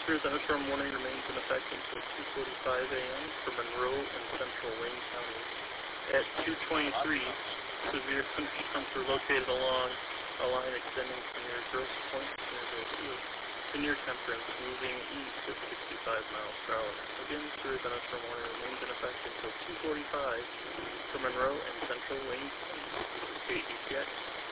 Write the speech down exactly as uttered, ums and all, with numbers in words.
Severe thunderstorm warning remains in effect until two forty-five a m for Monroe and central Wayne counties. At two twenty-three, severe thunderstorms were located along a line extending from near Grosse Pointe to near Grosse to near Temperance, moving east at sixty-five miles per hour. Again, severe thunderstorm warning remains in effect until two forty-five for Monroe and central Wayne counties. This is K E T X.